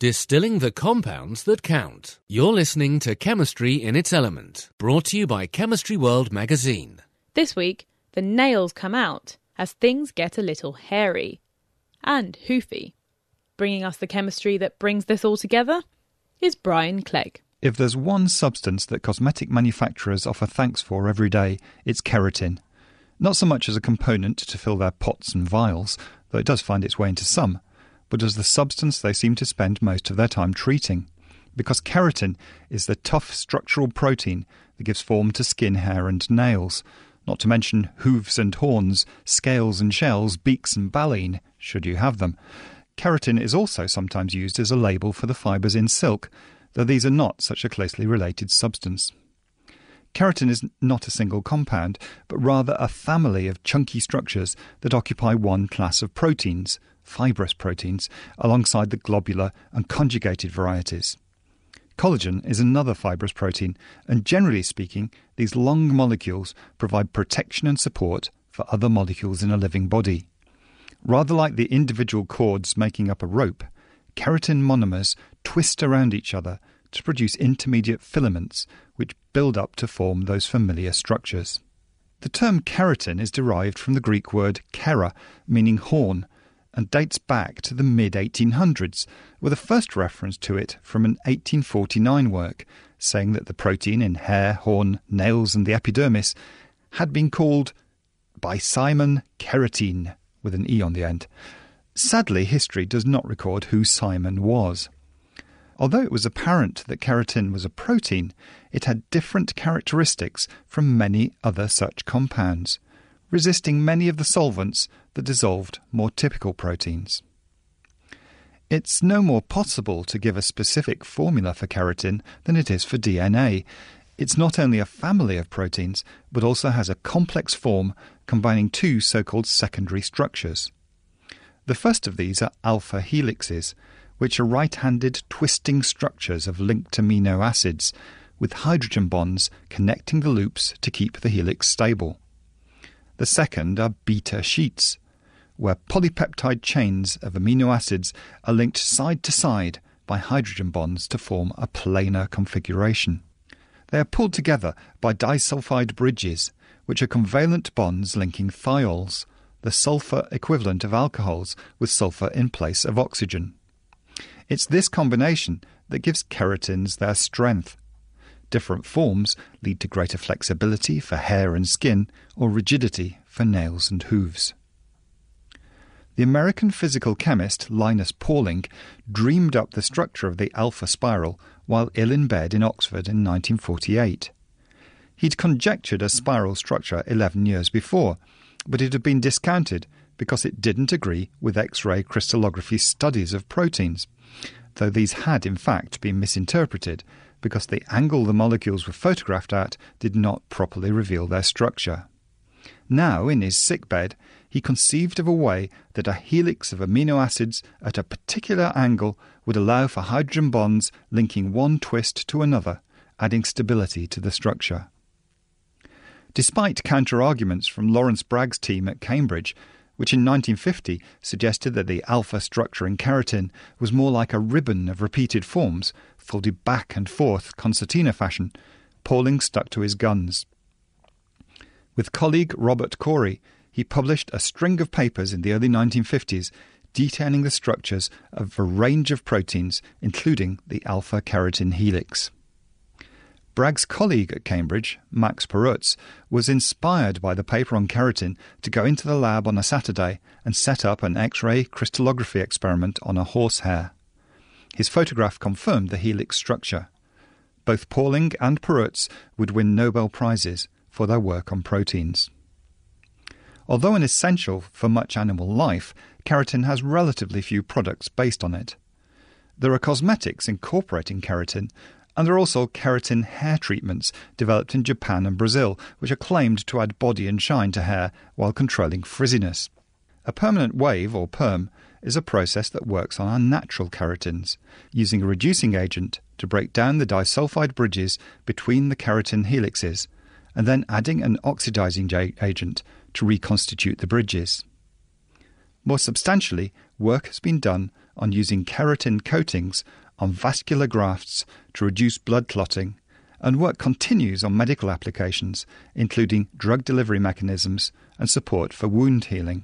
Distilling the compounds that count. You're listening to Chemistry in its Element, brought to you by Chemistry World magazine. This week, the nails come out as things get a little hairy and hoofy. Bringing us the chemistry that brings this all together is Brian Clegg. If there's one substance that cosmetic manufacturers offer thanks for every day, it's keratin. Not so much as a component to fill their pots and vials, though it does find its way into some, but as the substance they seem to spend most of their time treating. Because keratin is the tough structural protein that gives form to skin, hair and nails, not to mention hooves and horns, scales and shells, beaks and baleen, should you have them. Keratin is also sometimes used as a label for the fibres in silk, though these are not such a closely related substance. Keratin is not a single compound, but rather a family of chunky structures that occupy one class of proteins, fibrous proteins, alongside the globular and conjugated varieties. Collagen is another fibrous protein, and generally speaking, these long molecules provide protection and support for other molecules in a living body. Rather like the individual cords making up a rope, keratin monomers twist around each other to produce intermediate filaments which build up to form those familiar structures. The term keratin is derived from the Greek word kera, meaning horn, and dates back to the mid-1800s, with a first reference to it from an 1849 work, saying that the protein in hair, horn, nails and the epidermis had been called by Simon Keratin, with an E on the end. Sadly, history does not record who Simon was. Although it was apparent that keratin was a protein, it had different characteristics from many other such compounds, resisting many of the solvents that dissolved more typical proteins. It's no more possible to give a specific formula for keratin than it is for DNA. It's not only a family of proteins, but also has a complex form combining two so-called secondary structures. The first of these are alpha helixes, which are right-handed twisting structures of linked amino acids, with hydrogen bonds connecting the loops to keep the helix stable. The second are beta sheets, where polypeptide chains of amino acids are linked side to side by hydrogen bonds to form a planar configuration. They are pulled together by disulfide bridges, which are covalent bonds linking thiols, the sulfur equivalent of alcohols with sulfur in place of oxygen. It's this combination that gives keratins their strength. Different forms lead to greater flexibility for hair and skin, or rigidity for nails and hooves. The American physical chemist Linus Pauling dreamed up the structure of the alpha spiral while ill in bed in Oxford in 1948. He'd conjectured a spiral structure 11 years before, but it had been discounted because it didn't agree with X-ray crystallography studies of proteins, though these had in fact been misinterpreted because the angle the molecules were photographed at did not properly reveal their structure. Now, in his sickbed, he conceived of a way that a helix of amino acids at a particular angle would allow for hydrogen bonds linking one twist to another, adding stability to the structure. Despite counter-arguments from Lawrence Bragg's team at Cambridge, which in 1950 suggested that the alpha structure in keratin was more like a ribbon of repeated forms, folded back and forth concertina fashion, Pauling stuck to his guns. With colleague Robert Corey, he published a string of papers in the early 1950s detailing the structures of a range of proteins, including the alpha-keratin helix. Bragg's colleague at Cambridge, Max Perutz, was inspired by the paper on keratin to go into the lab on a Saturday and set up an X-ray crystallography experiment on a horsehair. His photograph confirmed the helix structure. Both Pauling and Perutz would win Nobel Prizes for their work on proteins. Although an essential for much animal life, keratin has relatively few products based on it. There are cosmetics incorporating keratin, and there are also keratin hair treatments developed in Japan and Brazil, which are claimed to add body and shine to hair while controlling frizziness. A permanent wave, or perm, is a process that works on our natural keratins, using a reducing agent to break down the disulfide bridges between the keratin helixes, and then adding an oxidizing agent to reconstitute the bridges. More substantially, work has been done on using keratin coatings on vascular grafts to reduce blood clotting, and work continues on medical applications, including drug delivery mechanisms and support for wound healing.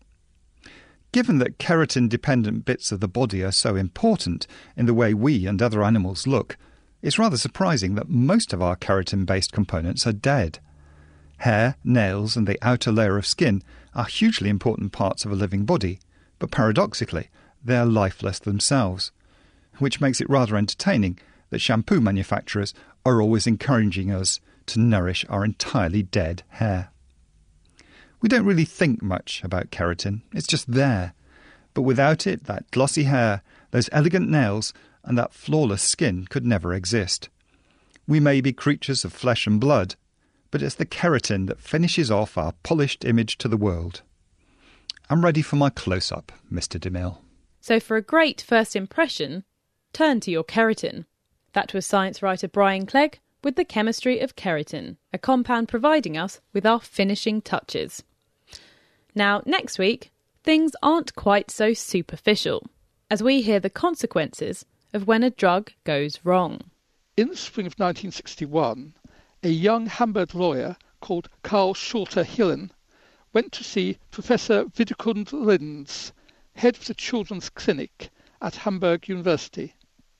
Given that keratin-dependent bits of the body are so important in the way we and other animals look, it's rather surprising that most of our keratin-based components are dead. Hair, nails and the outer layer of skin are hugely important parts of a living body, but paradoxically, they are lifeless themselves, which makes it rather entertaining that shampoo manufacturers are always encouraging us to nourish our entirely dead hair. We don't really think much about keratin, it's just there. But without it, that glossy hair, those elegant nails, and that flawless skin could never exist. We may be creatures of flesh and blood, but it's the keratin that finishes off our polished image to the world. I'm ready for my close-up, Mr. DeMille. So for a great first impression, turn to your keratin. That was science writer Brian Clegg with The Chemistry of Keratin, a compound providing us with our finishing touches. Now, next week, things aren't quite so superficial, as we hear the consequences of when a drug goes wrong. In the spring of 1961, a young Hamburg lawyer called Karl Schulte-Hillen went to see Professor Videkund Linz, head of the Children's Clinic at Hamburg University.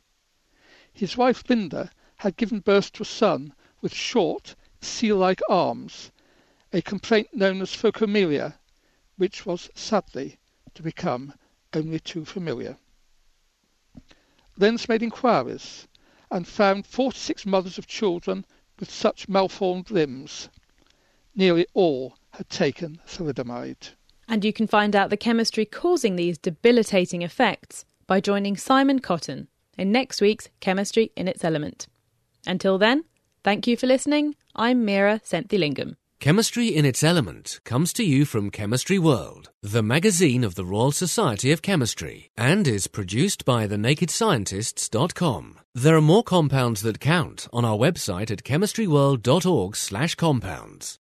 His wife Linda had given birth to a son with short, seal-like arms, a complaint known as phocomelia, which was sadly to become only too familiar. Lenz made inquiries and found 46 mothers of children with such malformed limbs. Nearly all had taken thalidomide. And you can find out the chemistry causing these debilitating effects by joining Simon Cotton in next week's Chemistry in its Element. Until then, thank you for listening. I'm Mira Senthilingam. Chemistry in its Element comes to you from Chemistry World, the magazine of the Royal Society of Chemistry, and is produced by thenakedscientists.com. There are more compounds that count on our website at chemistryworld.org/compounds.